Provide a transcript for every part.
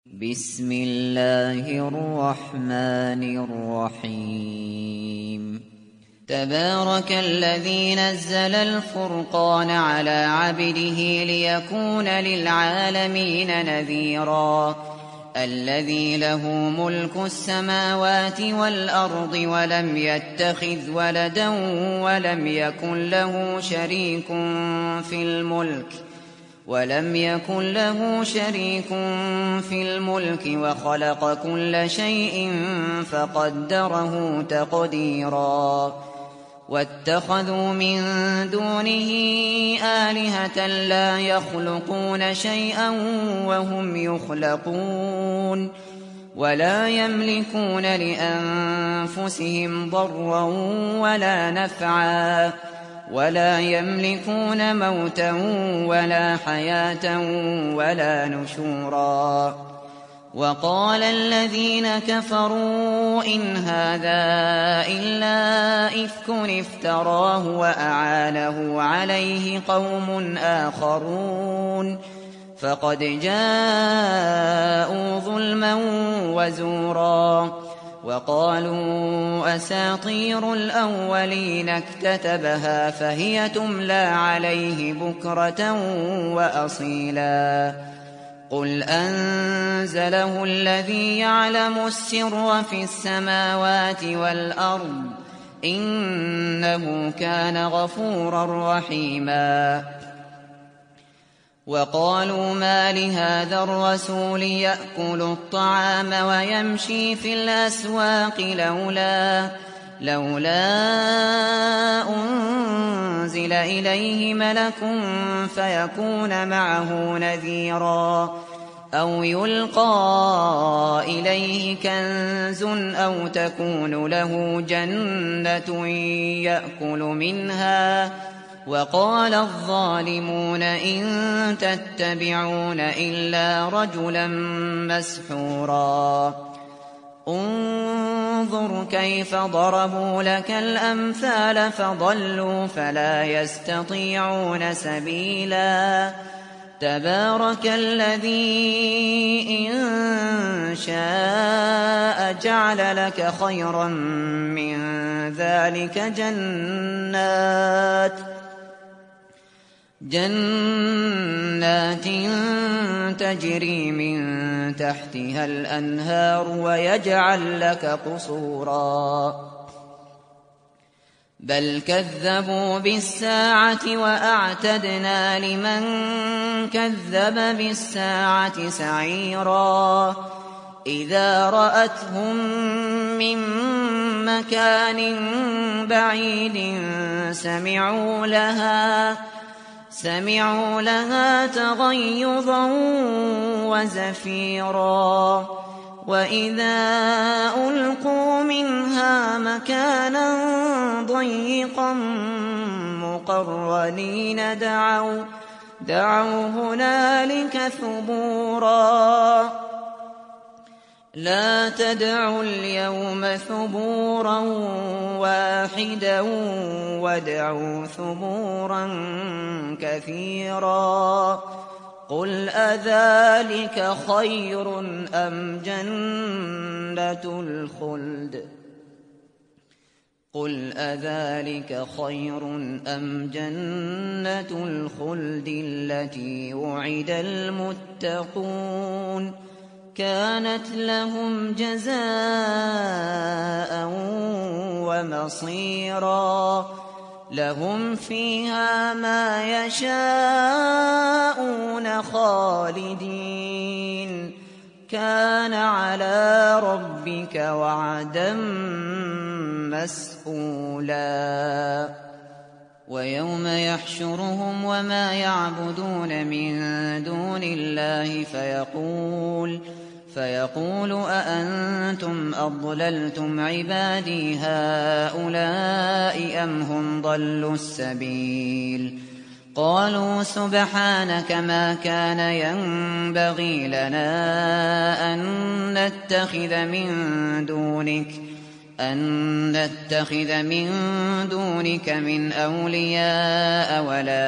بسم الله الرحمن الرحيم تبارك الذي نزل الفرقان على عبده ليكون للعالمين نذيرا الذي له ملك السماوات والأرض ولم يتخذ ولدا ولم يكن له شريك في الملك وخلق كل شيء فقدره تقديرا واتخذوا من دونه آلهة لا يخلقون شيئا وهم يخلقون ولا يملكون لأنفسهم ضرا ولا نفعا ولا يملكون موتا ولا حياة ولا نشورا وقال الذين كفروا إن هذا إلا إفك افتراه وأعانه عليه قوم آخرون فقد جاءوا ظلما وزورا وقالوا أساطير الأولين اكتتبها فهي تملى عليه بكرة وأصيلا قل أنزله الذي يعلم السر في السماوات والأرض إنه كان غفورا رحيما وقالوا ما لهذا الرسول يأكل الطعام ويمشي في الأسواق لولا أنزل إليه ملك فيكون معه نذيرا أو يلقى إليه كنز أو تكون له جنة يأكل منها وقال الظالمون إن تتبعون إلا رجلا مسحورا انظر كيف ضربوا لك الأمثال فضلوا فلا يستطيعون سبيلا تبارك الذي إن شاء جعل لك خيرا من ذلك جنات تجري من تحتها الأنهار ويجعل لك قصورا بل كذبوا بالساعة وأعتدنا لمن كذب بالساعة سعيرا إذا رأتهم من مكان بعيد سمعوا لها تغيظا وزفيرا وإذا ألقوا منها مكانا ضيقا مقرنين دعوا هنالك ثبورا لا تدعوا اليوم ثبورا واحدا وادعوا ثبورا كثيرا قل أذلك خير أم جنة الخلد التي وعد المتقون كانت لهم جزاء ومصيرا لهم فيها ما يشاءون خالدين كان على ربك وعدا مسئولا ويوم يحشرهم وما يعبدون من دون الله فيقول أأنتم أضللتم عبادي هؤلاء أم هم ضلوا السبيل قالوا سبحانك ما كان ينبغي لنا أن نتخذ من دونك من أولياء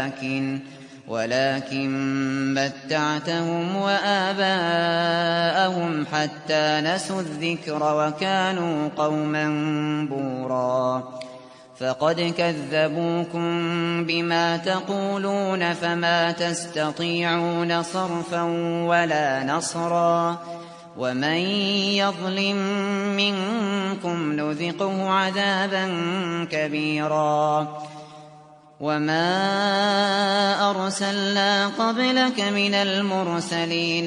ولكن متعتهم وآباءهم لهم حتى نسوا الذكر وكانوا قوما بورا فقد كذبوكم بما تقولون فما تستطيعون صرفا ولا نصرا ومن يظلم منكم نذقه عذابا كبيرا وما أرسلنا قبلك من المرسلين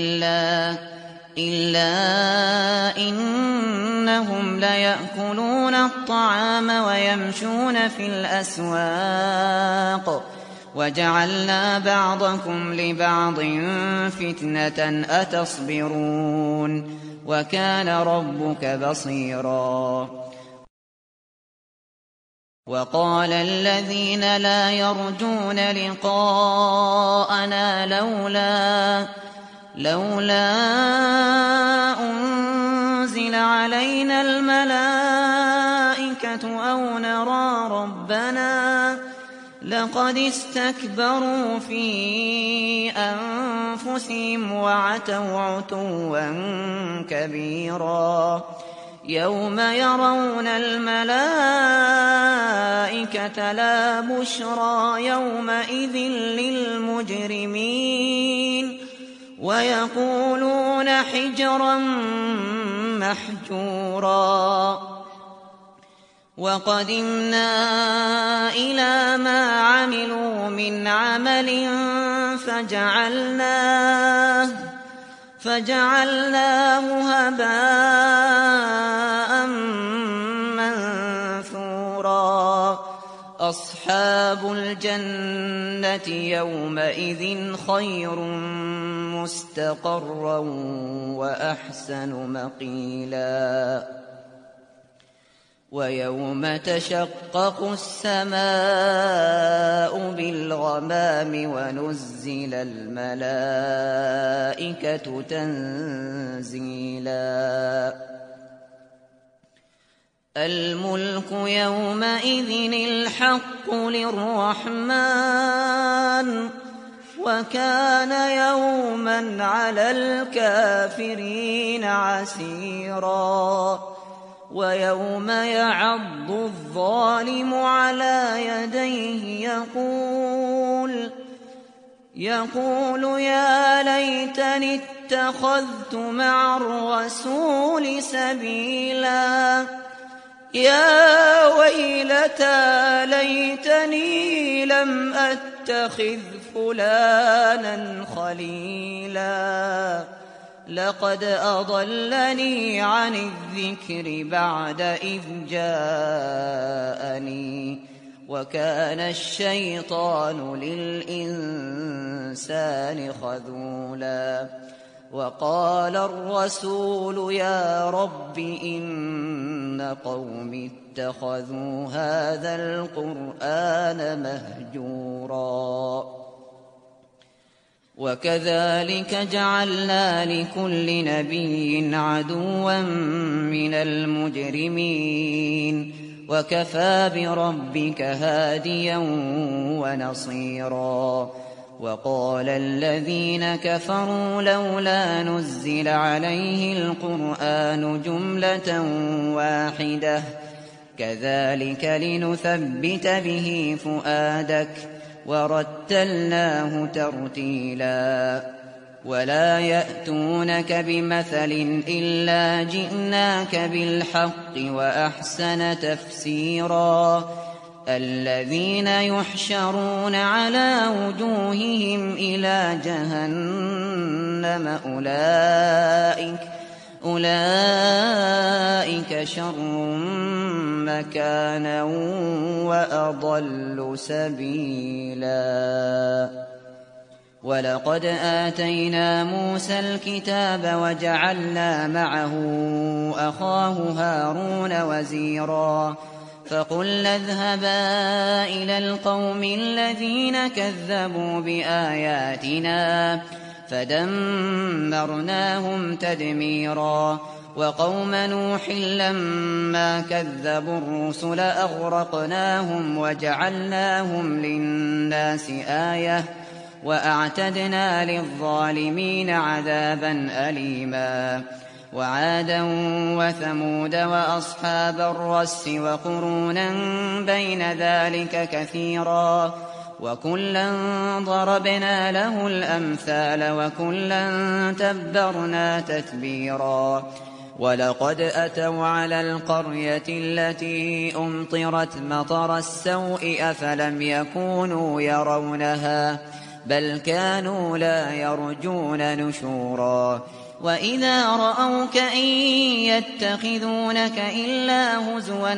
إلا إنهم ليأكلون الطعام ويمشون في الأسواق وجعلنا بعضكم لبعض فتنة أتصبرون وكان ربك بصيرا وقال الذين لا يرجون لقاءنا لولا أنزل علينا الملائكة أو نرى ربنا لقد استكبروا في أنفسهم وعتوا عتوا كبيرا يوم يرون الملائكة لا بشرى يومئذ للمجرمين ويقولون حجرا محجورا وقدمنا إلى ما عملوا من عمل فجعلناه هباء منثورا أصحاب الجنة يومئذ خير مستقرا وأحسن مقيلا ويوم تشقق السماء بالغمام ونزل الملائكة تنزيلا الملك يومئذ الحق للرحمن وكان يوما على الكافرين عسيرا ويوم يعض الظالم على يديه يقول يا ليتني اتخذت مع الرسول سبيلا يا ويلتى ليتني لم أتخذ فلانا خليلا لقد أضلني عن الذكر بعد إذ جاءني وكان الشيطان للإنسان خذولا وقال الرسول يا رب إن قومي اتخذوا هذا القرآن مهجورا وكذلك جعلنا لكل نبي عدوا من المجرمين وكفى بربك هاديا ونصيرا وقال الذين كفروا لولا نزل عليه القرآن جملة واحدة كذلك لنثبت به فؤادك ورتلناه ترتيلا ولا يأتونك بمثل إلا جئناك بالحق وأحسن تفسيرا الذين يحشرون على وجوههم إلى جهنم أولئك شر مكانا وأضل سبيلا ولقد آتينا موسى الكتاب وجعلنا معه أخاه هارون وزيرا فقلنا اذهبا إلى القوم الذين كذبوا بآياتنا فدمرناهم تدميرا وقوم نوح لما كذبوا الرسل أغرقناهم وجعلناهم للناس آية وأعتدنا للظالمين عذابا أليما وعادا وثمود وأصحاب الرس وقرونا بين ذلك كثيرا وكلا ضربنا له الأمثال وكلا تبرنا تتبيرا ولقد أتوا على القرية التي أمطرت مطر السوء أفلم يكونوا يرونها بل كانوا لا يرجون نشورا وإذا رأوك إن يتخذونك إلا هزوا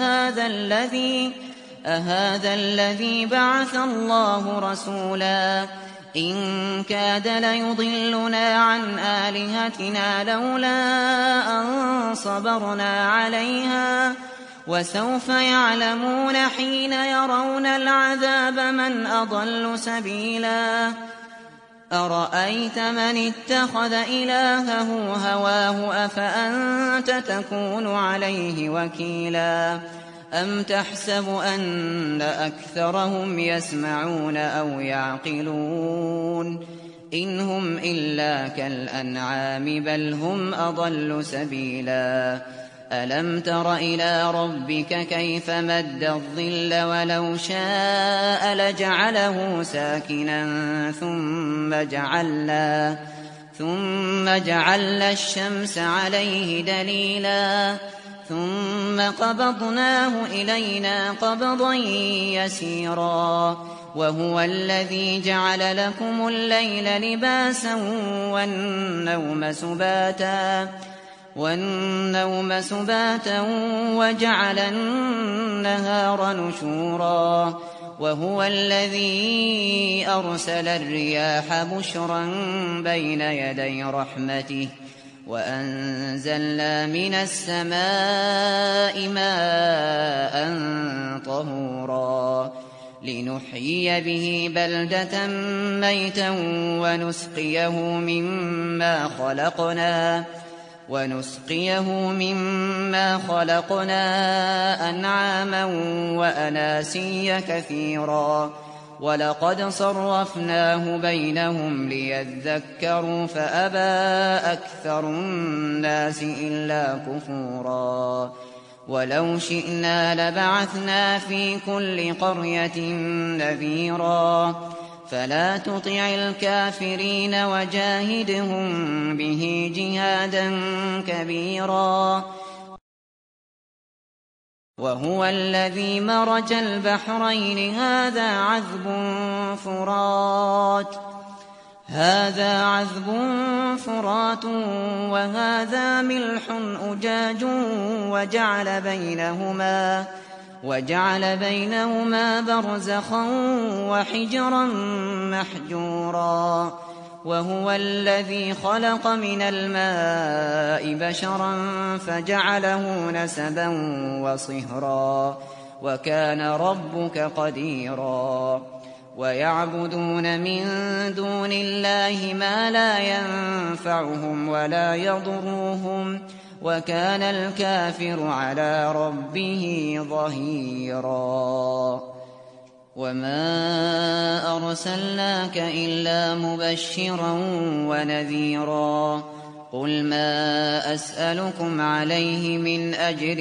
أهذا الذي بعث الله رسولا إن كاد ليضلنا عن آلهتنا لولا أن صبرنا عليها وسوف يعلمون حين يرون العذاب من أضل سبيلا أرأيت من اتخذ إلهه هواه أفأنت تكون عليه وكيلا أم تحسب أن أكثرهم يسمعون أو يعقلون إن هم إلا كالأنعام بل هم أضل سبيلا ألم تر إلى ربك كيف مد الظل ولو شاء لجعله ساكنا ثم جعلنا الشمس عليه دليلا ثم قبضناه إلينا قبضا يسيرا وهو الذي جعل لكم الليل لباسا والنوم سباتا وجعل النهار نشورا وهو الذي أرسل الرياح بشرا بين يدي رحمته وأنزلنا من السماء ماء طهورا لنحيي به بلدة ميتا ونسقيه مما خلقنا أنعاما وأناسيا كثيرا ولقد صرفناه بينهم ليذكروا فأبى أكثر الناس إلا كفورا ولو شئنا لبعثنا في كل قرية نذيرا فلا تطع الكافرين وجاهدهم به جهادا كبيرا وهو الذي مرج البحرين هذا عذب فرات وهذا ملح أجاج وجعل بينهما برزخا وحجرا محجورا وهو الذي خلق من الماء بشرا فجعله نسبا وصهرا وكان ربك قديرا ويعبدون من دون الله ما لا ينفعهم ولا يضرهم وكان الكافر على ربه ظهيرا وما أرسلناك إلا مبشرا ونذيرا قل ما أسألكم عليه من أجر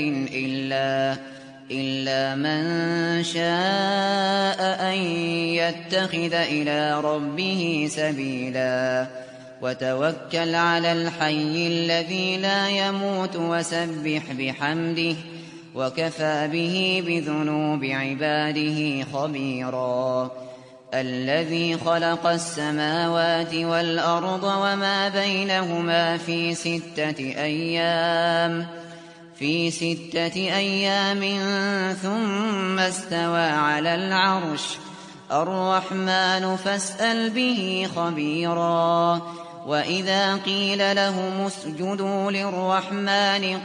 إلا من شاء أن يتخذ إلى ربه سبيلا وتوكل على الحي الذي لا يموت وسبح بحمده وكفى به بذنوب عباده خبيرا الذي خلق السماوات والأرض وما بينهما في ستة أيام ثم استوى على العرش الرحمن فاسأل به خبيرا وإذا قيل لهم اسجدوا للرحمن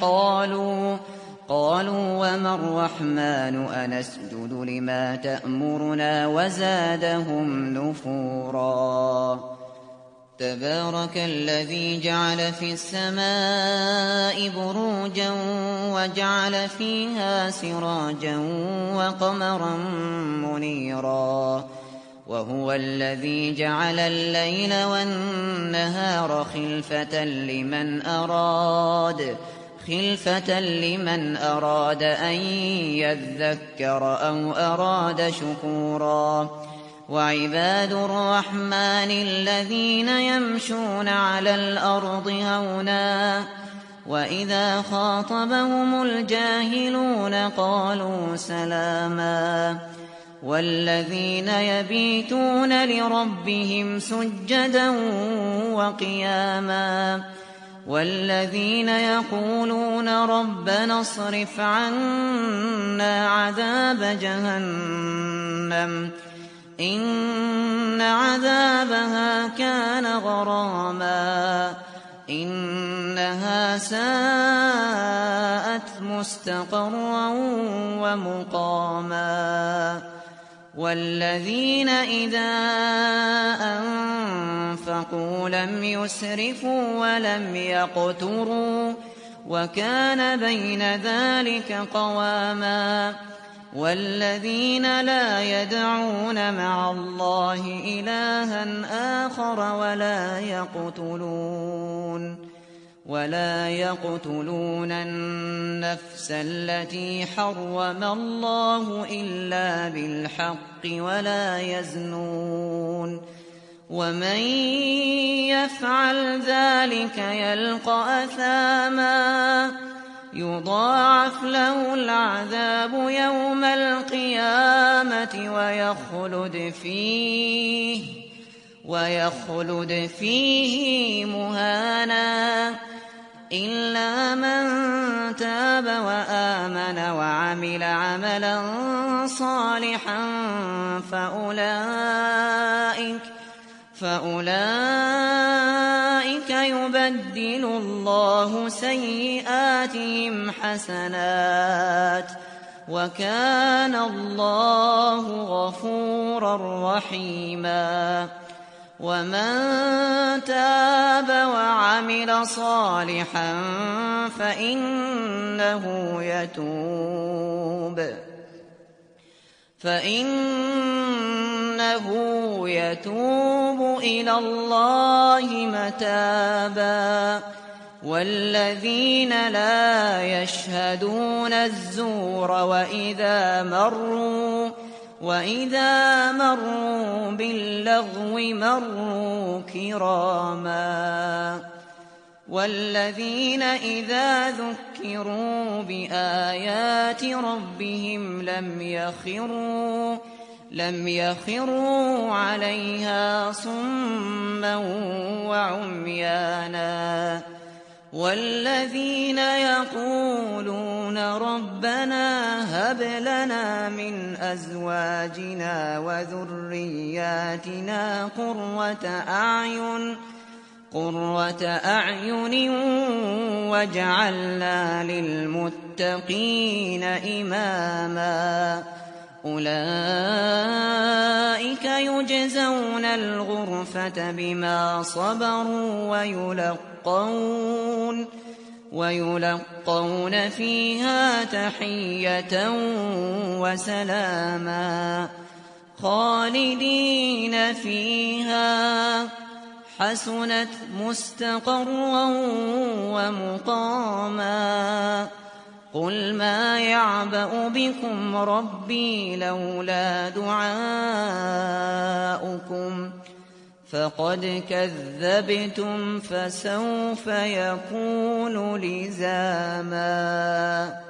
قالوا وما الرحمن أنسجد لما تأمرنا وزادهم نفورا تبارك الذي جعل في السماء بروجا وجعل فيها سراجا وقمرا منيرا وهو الذي جعل الليل والنهار خلفة لمن أراد أن يذكر أو أراد شكورا وعباد الرحمن الذين يمشون على الأرض هونا وإذا خاطبهم الجاهلون قالوا سلاما والذين يبيتون لربهم سجدا وقياما والذين يقولون ربنا اصرف عنا عذاب جهنم إن عذابها كان غراما إنها ساءت مستقرا ومقاما والذين إذا أنفقوا لم يسرفوا ولم يقتروا وكان بين ذلك قواما والذين لا يدعون مع الله إلها آخر ولا يقتلون النفس التي حرم الله إلا بالحق ولا يزنون ومن يفعل ذلك يلقى أثاما يضاعف له العذاب يوم القيامة ويخلد فيه مهانا إلا من تاب وآمن وعمل عملا صالحا فأولئك يبدل الله سيئاتهم حسنات وكان الله غفورا رحيما ومن تاب وعمل صالحا فإنه يتوب إلى الله متابا والذين لا يشهدون الزور وإذا مروا باللغو مروا كراما والذين إذا ذكروا بآيات ربهم لم يخروا عليها صما وعميانا والذين يقولون ربنا هب لنا من أزواجنا وذرياتنا قرة أعين واجعلنا للمتقين إماما أولئك يجزون الغرفة بما صبروا ويلقون فيها تحية وسلاما خالدين فيها حسنت مستقرا ومقاما قل ما يعبأ بكم ربي لولا دعاؤكم فقد كذبتم فسوف يكون لزاما